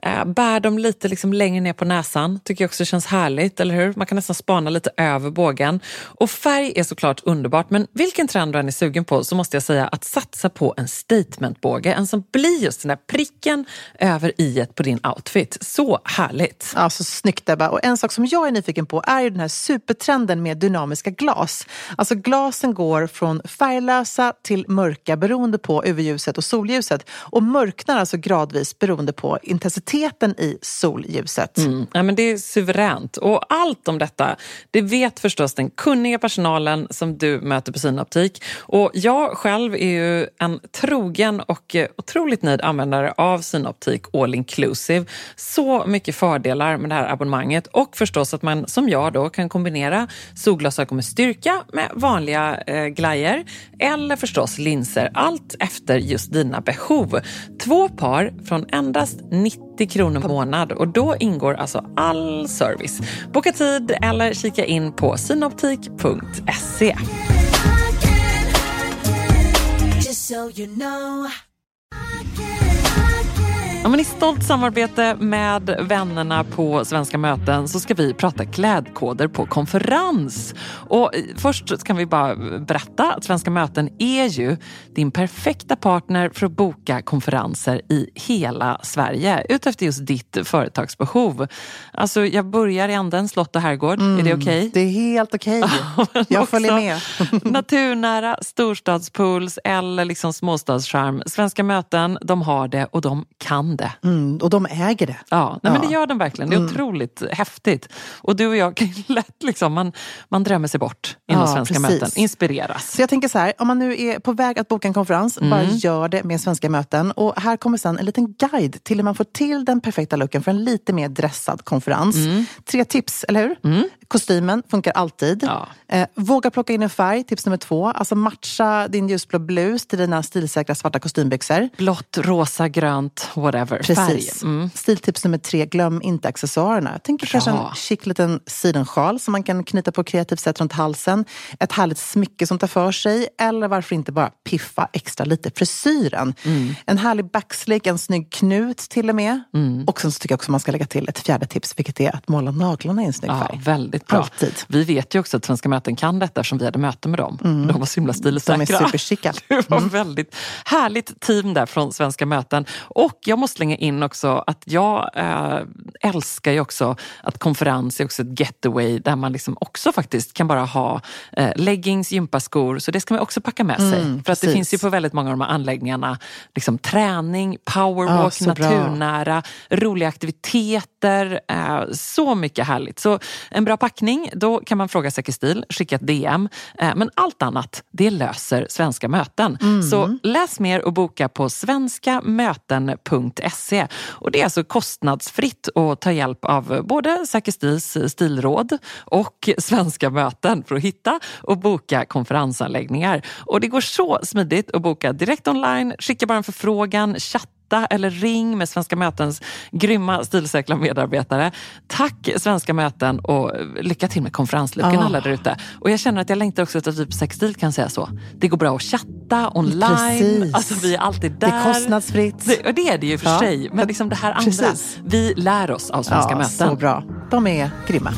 Bär dem lite liksom längre ner på näsan. Tycker jag också känns härligt. Eller hur? Man kan nästan spana lite över bågen. Och färg är såklart underbart, men vilken trend du än är sugen på så måste jag säga att satsa på en statementbåge. En som blir just den där pricken över i-et på din outfit. Så härligt. Ja, så snyggt Ebba. Och en sak som jag är nyfiken på är ju den här supertrenden med dynamiska glas. Alltså glasen går från färglösa till mörka beroende på UV-ljuset och solljuset. Och mörknar alltså gradvis beroende på intensiteten i solljuset. Ja, men det är suveränt. Och allt om detta, det vet förstås den kunniga personalen som du möter på Synoptik. Och jag själv är ju en trogen och otroligt nöjd användare av Synoptik All Inclusive. Så mycket fördelar med det här abonnemanget. Och förstås att man som jag då kan kombinera solglasögon med styrka med vanliga glajer. Eller förstås linser. Allt efter just dina behov. 2 par från endast 90 kronor per månad. Och då ingår alltså all service. Boka tid eller kika in på synoptik.se. Ja, men i stolt samarbete med vännerna på Svenska möten så ska vi prata klädkoder på konferens. Och först kan vi bara berätta att Svenska möten är ju din perfekta partner för att boka konferenser i hela Sverige utefter just ditt företagsbehov. Alltså jag börjar i änden slott och herrgård. Är det okej? Det är helt okej. Jag följer med. Naturnära, storstadspools eller liksom småstadscharm. Svenska möten, de har det och de kan det. Och de äger det. Ja, nej, men det gör de verkligen. Det är otroligt häftigt. Och du och jag kan lätt liksom, man drömmer sig bort inom Svenska möten. Inspireras. Så jag tänker så här, om man nu är på väg att boka en konferens, bara gör det med Svenska möten. Och här kommer sen en liten guide till hur man får till den perfekta looken för en lite mer dressad konferens. 3 tips, eller hur? Kostymen funkar alltid. Ja. Våga plocka in en färg, tips nummer 2. Alltså matcha din ljusblå blus till dina stilsäkra svarta kostymbyxor. Blått, rosa, grönt, whatever. Precis. Stiltips nummer 3, glöm inte accessoarerna. Jag tänker kanske en chic liten sidensjal som man kan knyta på kreativt sätt runt halsen. Ett härligt smycke som tar för sig. Eller varför inte bara piffa extra lite frisyren. En härlig backslick, en snygg knut till och med. Och sen så tycker jag också man ska lägga till ett 4:e tips, vilket är att måla naglarna i en snygg färg. Väldigt bra. Alltid. Vi vet ju också att Svenska möten kan detta eftersom vi hade möte med dem. De var så himla stilsäkra. De är superchicka. Det var väldigt härligt team där från Svenska möten. Och jag måste slänga in också att jag älskar ju också att konferens är också ett getaway där man liksom också faktiskt kan bara ha leggings, gympaskor, så det ska man också packa med sig. För att det finns ju på väldigt många av de här anläggningarna liksom träning, powerwalk, naturnära, roliga aktiviteter, så mycket härligt. Så en bra packning, då kan man fråga Säker stil, skicka ett DM. Men allt annat, det löser Svenska möten. Så läs mer och boka på svenskamöten.se. Och det är alltså kostnadsfritt att ta hjälp av både Säker stils stilråd och Svenska möten för att hitta och boka konferensanläggningar. Och det går så smidigt att boka direkt online, skicka bara en förfrågan, chatta eller ring med Svenska mötens grymma stilsäkra medarbetare. Tack Svenska möten och lycka till med konferenslucken alla där ute. Och jag känner att jag längtar också att typ Säker stil kan säga så. Det går bra att chatta online. Precis. Alltså vi är alltid där. Det är kostnadsfritt. Det är det ju för sig. Men liksom det här andra, vi lär oss av Svenska möten. Så bra. De är grymma.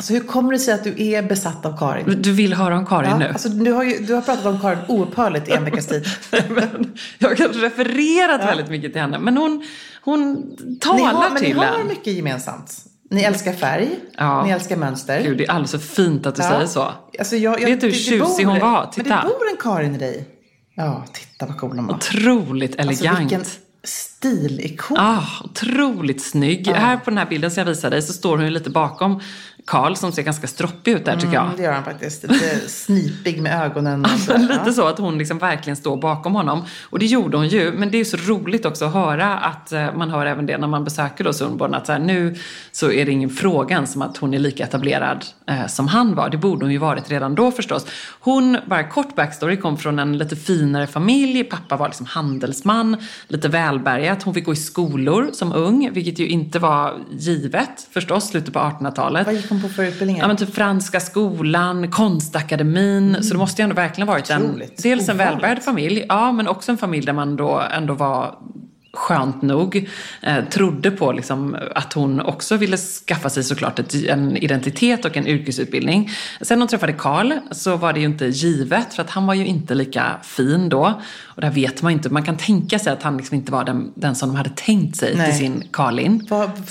Alltså hur kommer det sig att du är besatt av Karin? Du vill höra om Karin nu? Alltså, du har pratat om Karin oupphörligt i en veckas tid. Men jag har kanske refererat väldigt mycket till henne. Men hon talar till en. Ni har mycket gemensamt. Ni älskar färg, ni älskar mönster. Gud, det är alldeles så fint att du säger så. Alltså vet du hur tjusig hon var? Titta. Men det bor en Karin i dig. Ja, titta vad cool hon var. Otroligt elegant. Alltså vilken stilikon. Otroligt snygg. Här på den här bilden som jag visar dig så står hon ju lite bakom Karl som ser ganska stroppig ut där tycker jag. Det gör han faktiskt. Lite snipig med ögonen. Lite så att hon liksom verkligen står bakom honom. Och det gjorde hon ju. Men det är ju så roligt också att höra att man hör även det när man besöker då Sundborn. Att så här, nu så är det ingen frågan som att hon är lika etablerad som han var. Det borde hon ju varit redan då förstås. Hon, bara kort backstory, kom från en lite finare familj. Pappa var liksom handelsman, lite välbärgat. Hon fick gå i skolor som ung, vilket ju inte var givet förstås, slutet på 1800-talet. Vad gick hon på för utbildningar? Ja, men typ Franska skolan, Konstakademin. Så det måste ju ändå verkligen ha varit dels en välbärgad familj. Ja, men också en familj där man då ändå var skönt nog trodde på liksom att hon också ville skaffa sig såklart en identitet och en yrkesutbildning. Sen hon träffade Karl så var det ju inte givet för att han var ju inte lika fin då. Och där vet man inte, man kan tänka sig att han liksom inte var den som de hade tänkt sig till sin Karlin.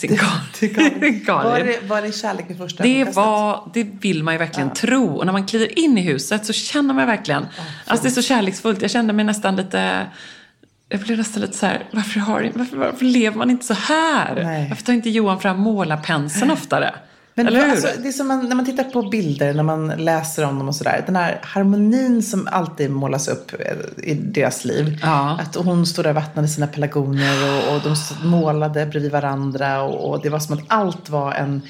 Var det kärlek vid första ögonkastet? Det vill man ju verkligen tro. Och när man kliver in i huset så känner man verkligen, alltså det är så kärleksfullt. Jag kände mig nästan lite... Jag blev nästan lite så här, varför lever man inte så här? Nej. Varför tar inte Johan fram målarpenseln oftare? Men eller hur? Alltså, det är som när man tittar på bilder, när man läser om dem och sådär. Den här harmonin som alltid målas upp i deras liv. Ja. Att hon stod där och vattnade sina pelargoner och de målade bredvid varandra. Och det var som att allt var en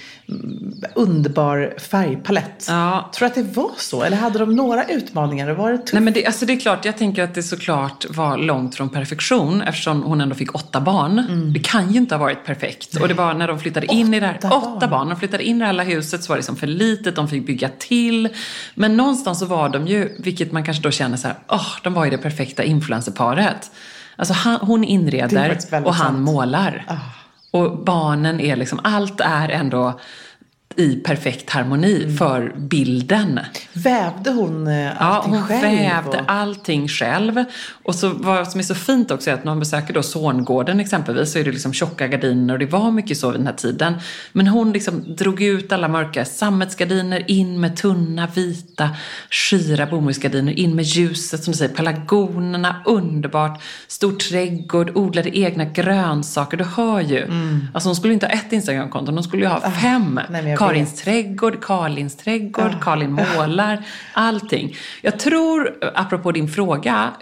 underbar färgpalett. Ja. Tror du att det var så? Eller hade de några utmaningar? Och var det tufft? Nej, men det är klart, jag tänker att det såklart var långt från perfektion eftersom hon ändå fick 8 barn. Det kan ju inte ha varit perfekt. Och det var när de flyttade in i det här 8 barn. De flyttade in i det här huset så var det liksom för litet, de fick bygga till. Men någonstans så var de ju, vilket man kanske då känner så här, de var ju det perfekta influencerparet. Alltså hon inreder och han målar. Och barnen är liksom, allt är ändå i perfekt harmoni för bilden. Vävde hon allting själv? Ja, hon vävde allting själv. Och så vad som är så fint också är att när man besöker då Zorngården exempelvis så är det liksom tjocka gardiner och det var mycket så vid den här tiden. Men hon liksom drog ut alla mörka sammetsgardiner in med tunna, vita, skira bomullsgardiner, in med ljuset som du säger, pelargonerna, underbart, stor trädgård, odlade egna grönsaker, du hör ju. Alltså hon skulle inte ha ett Instagram-konto, hon skulle ju ha 5. Karins trädgård, Karlins trädgård, Karlin målar, allting. Jag tror, apropå din fråga,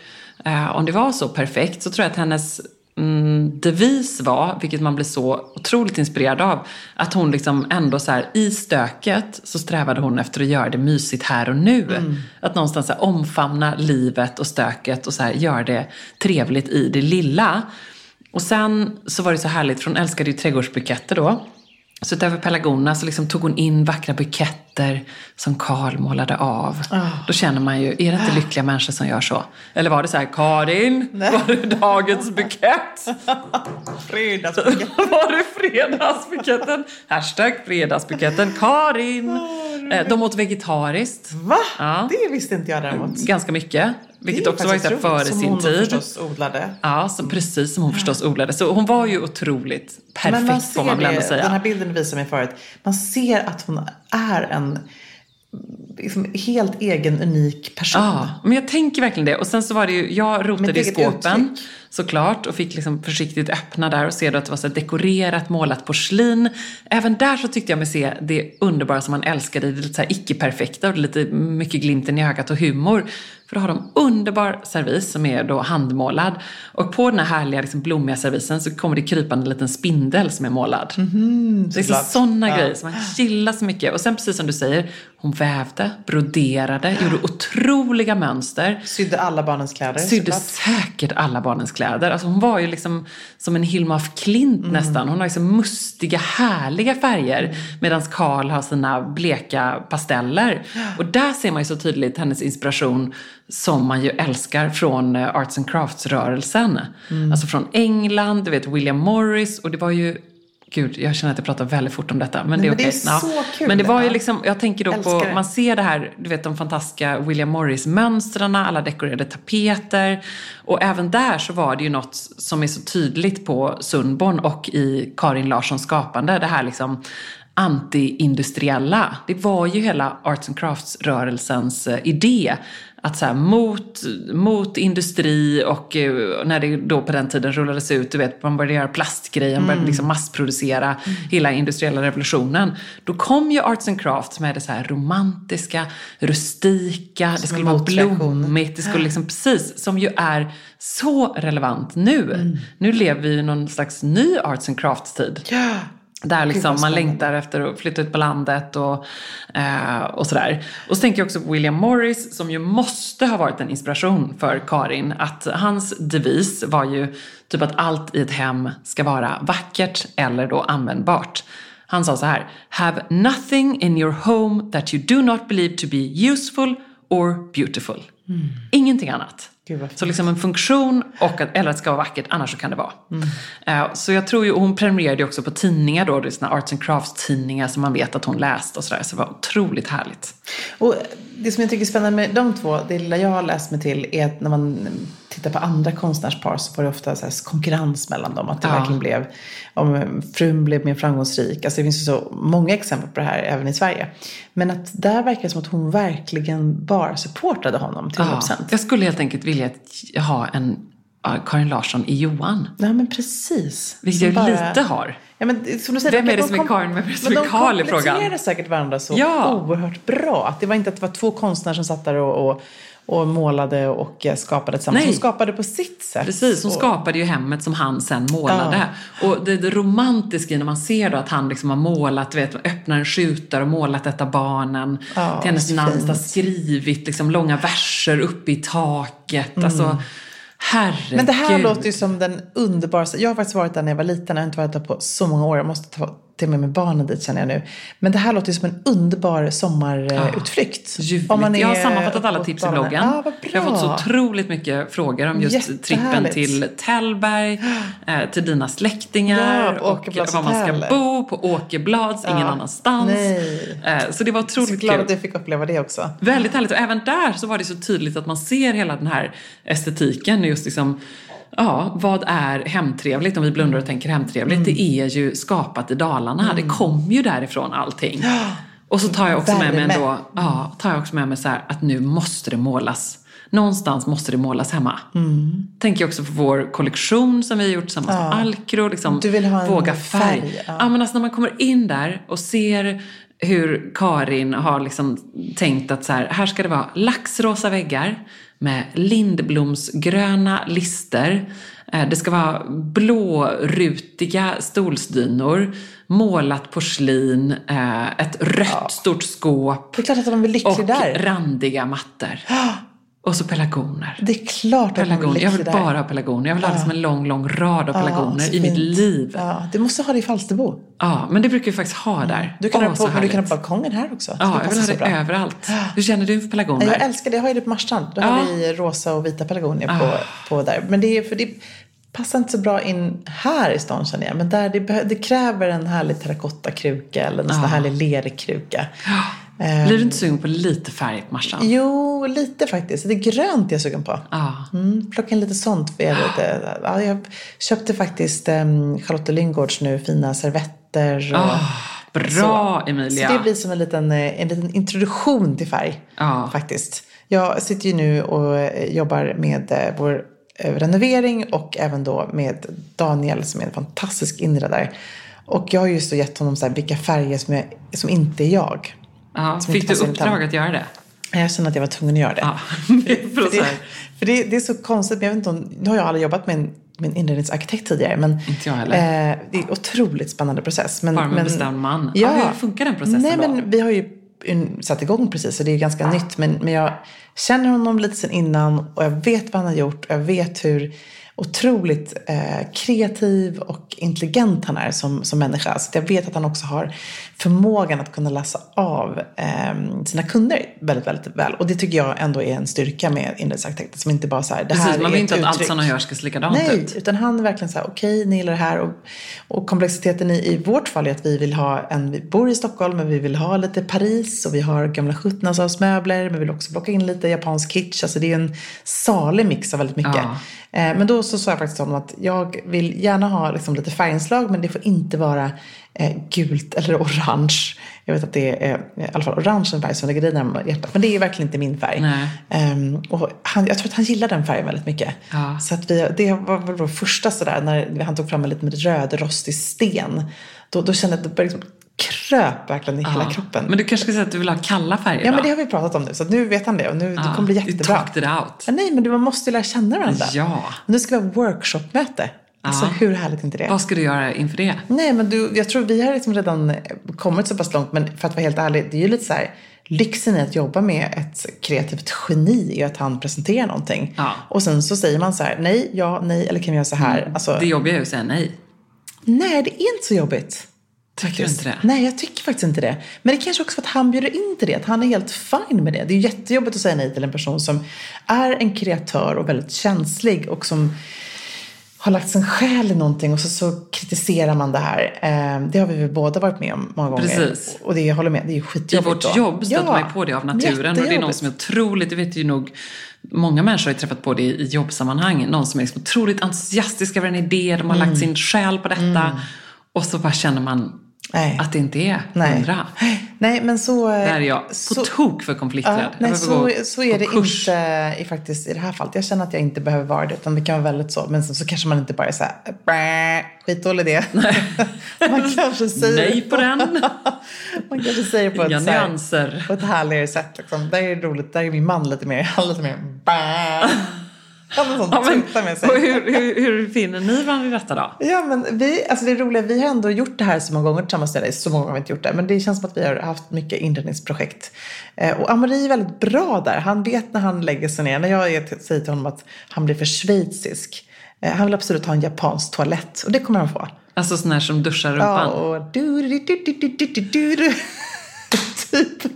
om det var så perfekt, så tror jag att hennes devis var, vilket man blir så otroligt inspirerad av, att hon liksom ändå så här, i stöket så strävade hon efter att göra det mysigt här och nu. Att någonstans så här, omfamna livet och stöket och så här, göra det trevligt i det lilla. Och sen så var det så härligt, för hon älskade ju trädgårdsbuketter då. Så utöver pelargonerna så liksom tog hon in vackra buketter som Karl målade av. Då känner man ju, är det inte lyckliga människor som gör så? Eller var det så här, Karin, var det dagens bukett? Fredagsbuketten. Var det fredagsbuketten? #fredagsbuketten. Karin. De åt vegetariskt. Va? Ja. Det visste inte jag däremot. Ganska mycket. Vilket också var så före sin hon tid. Förstås odlade. Ja, precis som hon förstås odlade. Så hon var ju otroligt perfekt, får man väl ändå säga. Den här bilden visar mig förut. Man ser att hon är en liksom helt egen, unik person. Ja, men jag tänker verkligen det. Och sen så var det ju, jag rotade i skåpen såklart och fick liksom försiktigt öppna där och se att det var så dekorerat, målat porslin. Även där så tyckte jag mig se det underbara som man älskade, det lite så här icke-perfekta och lite mycket glimten i ögat och humor. För då har de underbar servis som är då handmålad. Och på den här härliga liksom blommiga servisen så kommer det krypande en liten spindel som är målad. Det är sådana grejer som man gillar så mycket. Och sen precis som du säger, hon vävde, broderade, gjorde otroliga mönster. Sydde alla barnens kläder. Sydde säkert alla barnens kläder. Alltså hon var ju liksom som en Hilma af Klint nästan. Hon har liksom mustiga, härliga färger. Medan Karl har sina bleka pasteller. Och där ser man ju så tydligt hennes inspiration som man ju älskar från Arts and Crafts-rörelsen. Alltså från England, du vet William Morris. Och det var ju Gud, jag känner att jag pratar väldigt fort om detta. Men det är men det okej. är så kul. Men det var ju liksom, jag tänker då Älskar på, det. man ser det här, du vet de fantastiska William Morris-mönstrarna, alla dekorerade tapeter. Och även där så var det ju något som är så tydligt på Sundborn och i Karin Larssons skapande. Det här liksom anti-industriella. Det var ju hela Arts and Crafts-rörelsens idé. Att så här, mot industri och när det då på den tiden rullades ut, du vet, man började göra plastgrejer, man började liksom massproducera hela industriella revolutionen. Då kom ju Arts and Crafts med det så här romantiska, rustika, det skulle vara blommigt, det skulle liksom precis, som ju är så relevant nu. Nu lever vi i någon slags ny Arts and Crafts-tid. Ja. Där liksom man längtar efter att flytta ut på landet och sådär. Och så tänker jag också på William Morris som ju måste ha varit en inspiration för Karin. Att hans devis var ju typ att allt i ett hem ska vara vackert eller då användbart. Han sa så här: have nothing in your home that you do not believe to be useful or beautiful. Ingenting annat. Så liksom en funktion eller att det ska vara vackert, annars så kan det vara. Så jag tror ju, hon prenumererade också på tidningar då, det är såna Arts and Crafts tidningar som man vet att hon läst och sådär, så det var otroligt härligt. Och det som jag tycker är spännande med de två, det lilla jag har läst mig till, är att när man tittar på andra konstnärspar så var det ofta så här konkurrens mellan dem, att det verkligen blev, om frun blev mer framgångsrik, alltså det finns ju så många exempel på det här även i Sverige, men att där verkar det som att hon verkligen bara supportade honom till 100%. Jag skulle helt enkelt vilja ha en Karin Larsson i Johan. Nej, men precis. Vilket jag lite har. Ja, men som du säger, vem är det som är Karin, vem är det som är Karl i frågan? Men de kompletterade säkert varandra så oerhört bra. Att det var inte att det var två konstnärer som satt där och målade och skapade tillsammans. Hon skapade på sitt sätt. Precis, hon skapade ju hemmet som han sen målade. Och det romantiska när man ser då att han liksom har målat, vet, öppnar en skjuter och målat ett av barnen. Till hennes namn har skrivit liksom långa verser uppe i taket. Alltså, herregud. Men det här låter ju som den underbara... Jag har faktiskt varit där när jag var liten. Jag har inte varit där på så många år. Jag måste ta till med barnen dit, känner jag nu. Men det här låter ju som en underbar sommarutflykt. Jag har sammanfattat alla tips i bloggen. Vad bra. Jag har fått så otroligt mycket frågor om just trippen till Tällberg, till dina släktingar och var man ska bo på Åkerblads, ingen annanstans. Så det var otroligt kul. Glad att du fick uppleva det också. Väldigt härligt. Och även där så var det så tydligt att man ser hela den här estetiken, just liksom, vad är hemtrevligt, om vi blundar och tänker hemtrevligt. Det är ju skapat i Dalarna. Det kommer ju därifrån allting. Och så tar jag också med mig så här, att nu måste det målas. Någonstans måste det målas hemma. Tänker jag också på vår kollektion som vi har gjort tillsammans med Alkro. Liksom, du vill ha en våga färg. Men alltså när man kommer in där och ser hur Karin har liksom tänkt att så här ska det vara laxrosa väggar med lindblomsgröna lister. Det ska vara blårutiga stolsdynor, målat porslin, ett rött stort skåp. Det är klart att de är lyckliga där. Och randiga mattor. Och så pelargoner. Det är klart att de är lyckliga där. Jag vill bara ha pelargoner. Jag vill ha liksom en lång rad av pelargoner i mitt liv. Du måste ha det i Falsterbo. Ja, men det brukar vi faktiskt ha där. Du kan ha balkongen här också. Ja, jag vill ha det överallt. Hur känner du för pelargoner? Jag älskar det. Jag har ju det på Marstrand. Då har vi rosa och vita pelargoner på där. Men det passar inte så bra in här i stan, känner jag. Men där det kräver en härlig terrakottakruka eller en sån härlig lerkruka. Blir du inte sugen på lite färg på Marstrand? Jo, lite faktiskt. Det är grönt jag är sugen på. Plocka in lite sånt. Jag köpte faktiskt Charlotte Lyngårds nu fina servetter. Bra, så. Emilia. Så det blir som en liten introduktion till färg faktiskt. Jag sitter ju nu och jobbar med vår renovering och även då med Daniel som är en fantastisk inredare. Och jag har just gett honom så här, vilka färger som inte är jag. Fick du uppdrag att göra det? Jag känner att jag var tvungen att göra det. För det är så konstigt. Men jag vet inte nu har jag aldrig jobbat med en inredningsarkitekt tidigare. Men, inte jag heller. Det är en otroligt spännande process. Bara med bestämd man. Ja, hur funkar den processen då? Men vi har ju satt igång precis. Så det är ganska nytt. Men jag känner honom lite sen innan. Och jag vet vad han har gjort. Och jag vet hur... otroligt kreativ och intelligent han är som människa. Så jag vet att han också har förmågan att kunna läsa av sina kunder väldigt, väldigt väl. Och det tycker jag ändå är en styrka med inredda arkitekter som inte bara så här, det här Precis, man vill inte att uttryck. allt som gör ska se likadant ut. Nej, utan han är verkligen så här, okej, ni gillar det här. Och komplexiteten i vårt fall är att vi vill ha vi bor i Stockholm, men vi vill ha lite Paris och vi har gamla 1700-talsmöbler, men vi vill också plocka in lite japansk kitsch. Alltså det är en salig mix av väldigt mycket. Ja. Men då så sa jag faktiskt honom att jag vill gärna ha liksom lite färginslag, men det får inte vara gult eller orange. Jag vet att det är i alla fall orange en färg som lägger i närmare hjärtat. Men det är verkligen inte min färg. Och jag tror att han gillar den färgen väldigt mycket. Ja. Så att det var väl vår första sådär, när han tog fram en lite med röd rostig sten. Då kände jag att det började liksom kröp verkligen i hela kroppen. Men du kanske ska säga att du vill ha kalla färger. Ja, men det har vi pratat om nu. Så att nu vet han det. Och nu det kommer bli jättebra. You talked it out. Ja, nej, men man måste ju lära känna varandra. Ja. Nu ska vi ha workshopmöte. Alltså hur härligt är inte det? Vad ska du göra inför det? Nej, men jag tror vi har liksom redan kommit så pass långt. Men för att vara helt ärlig, det är ju lite så här, lyxen i att jobba med ett kreativt geni är att han presenterar någonting. Ja. Och sen så säger man så här, nej, ja, nej, eller kan vi göra så här? Alltså, Det jobbiga är ju att säga nej. nej, det är inte så jobbigt. Tycker du inte det? Nej, jag tycker faktiskt inte det. Men det kanske också för att han bjuder in till det. Att han är helt fine med det. Det är ju jättejobbigt att säga nej till en person som är en kreatör och väldigt känslig. Och som har lagt sin själ i någonting. Och så kritiserar man det här. Det har vi väl båda varit med om många gånger. Precis. Och det jag håller med. Det är ju skitjobbigt. I vårt jobb stöter man ju på det av naturen. Och det är någon som är otroligt, det vet ju nog, många människor har ju träffat på det i jobbsammanhang. Någon som är liksom otroligt entusiastisk över en idé. De har lagt sin själ på detta. Och så bara känner man att det inte är 100. Nej, men så... Där är jag på tok för konflikträdd. Nej, så är det inte faktiskt i det här fallet. Jag känner att jag inte behöver vara det, utan det kan vara väldigt så. Men så kanske man inte bara är så här, skitdålig idé. Man kanske säger... Nej på den. Man kanske säger på Inga ett, nyanser. På ett härligare sätt. Liksom. Där är det roligt. Där är min man lite mer med sig. Och hur finner ni varandra i detta då? Ja, men alltså det är roliga, vi har ändå gjort det här så många gånger tillsammans med dig. Så många gånger har vi inte gjort det. Men det känns som att vi har haft mycket inredningsprojekt. Och Amari är väldigt bra där. Han vet när han lägger sig ner. När jag säger till honom att han blir för schweizisk. Han vill absolut ha en japansk toalett. Och det kommer han få. Alltså sån här som duschar rumpan. Ja, och typ.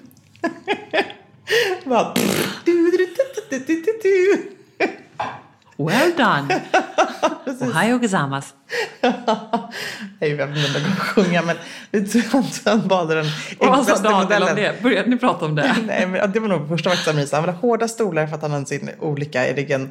Bara Well done. Ohio gozaimasu. Jag vet inte om jag kan sjunga, men han badade den Vad sa Daniel om det? Började ni prata om det? Nej, men det var nog första faktiskt. Han hade hårda stolar för att han hade sin olika i ryggen,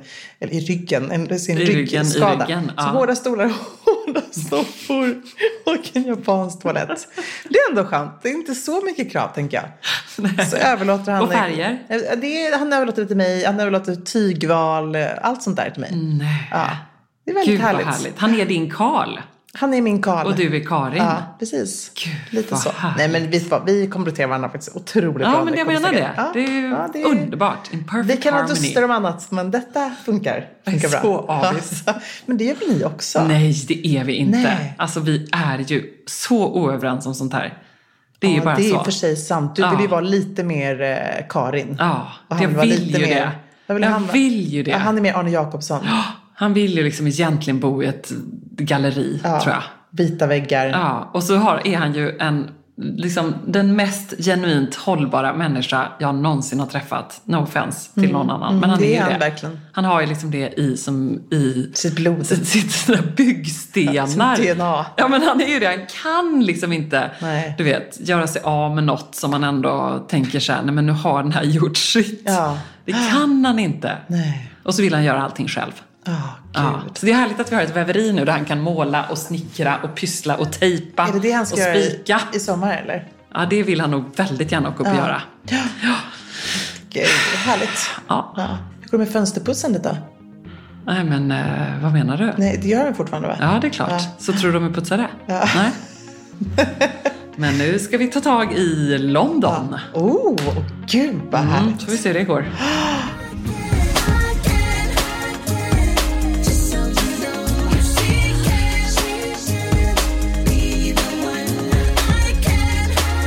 sin ryggskada. Så hårda stolar, hårda soffor och en japansk toalett. Det är ändå skönt. Det är inte så mycket krav, tänker jag. Nej. Så överlåter han... Och färger? Han överlåter det till mig. Han överlåter tygval, allt sånt där till mig. Nej. Ja. Det är väldigt härligt. Han är din Karl. Han är min Karl. Och du är Karin. Ja, precis. Gud, lite så. härligt. Nej, men vi kompletterar varandra faktiskt otroligt bra. Ja, men jag menar det. Ja, det är ju underbart. In perfect vi kan ha harmony. duster om annat, men detta funkar bra. Så avis. Men det är väl ni också? Nej, det är vi inte. Nej. Alltså, vi är ju så oöverens om sånt här. Det är ju bara så. Det är för sig sant. Du vill ju vara lite mer Karin. Ja, jag vill ju det. Jag vill ju det. Ja, han är mer Arne Jacobsson. Han vill ju liksom egentligen bo i ett galleri, tror jag. Vita väggar. Ja, och så är han ju liksom den mest genuint hållbara människa jag någonsin har träffat. No offense till någon annan. Men han det är han det. Verkligen. Han har ju liksom det i sitt blod. Sina byggstenar. Sitt DNA. Ja, men han är ju det. Han kan liksom inte, nej. Du vet, göra sig av med något som man ändå tänker så här, nej men nu har den här gjort sitt. Ja. Det kan han inte. Nej. Och så vill han göra allting själv. Ja, så det är härligt att vi har ett väveri nu där han kan måla och snickra och pyssla och tejpa. Är det han ska och spika. göra i sommar, eller? Ja, det vill han nog väldigt gärna åka upp och göra. Ja. Gud, härligt. Ja. Hur går det med fönsterpussandet då? Nej, men vad menar du? Nej, det gör den fortfarande, va? Ja, det är klart. Ja. Så tror du de är putsade? Ja. Nej. Men nu ska vi ta tag i London. Ja. Gud vad härligt. Så vi ser hur det går.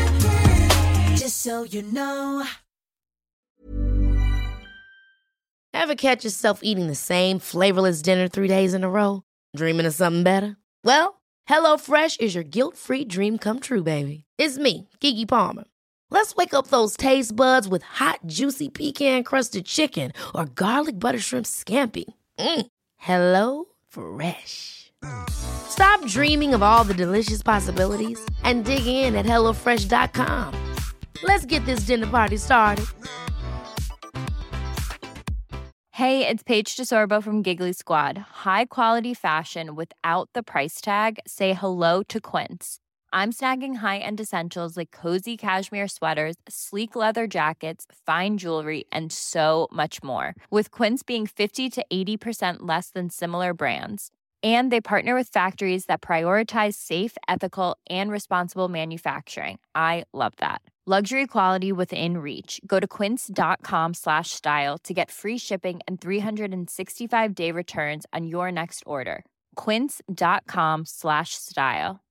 So you know. Ever catch yourself eating the same flavorless dinner 3 days in a row? Dreaming of something better? Well, HelloFresh is your guilt-free dream come true, baby. It's me, Keke Palmer. Let's wake up those taste buds with hot, juicy pecan-crusted chicken or garlic butter shrimp scampi. Hello Fresh. Stop dreaming of all the delicious possibilities and dig in at HelloFresh.com. Let's get this dinner party started. Hey, it's Paige DeSorbo from Giggly Squad. High quality fashion without the price tag. Say hello to Quince. I'm snagging high-end essentials like cozy cashmere sweaters, sleek leather jackets, fine jewelry, and so much more. With Quince being 50 to 80% less than similar brands. And they partner with factories that prioritize safe, ethical, and responsible manufacturing. I love that. Luxury quality within reach. Go to quince.com/style to get free shipping and 365-day returns on your next order. Quince.com/style.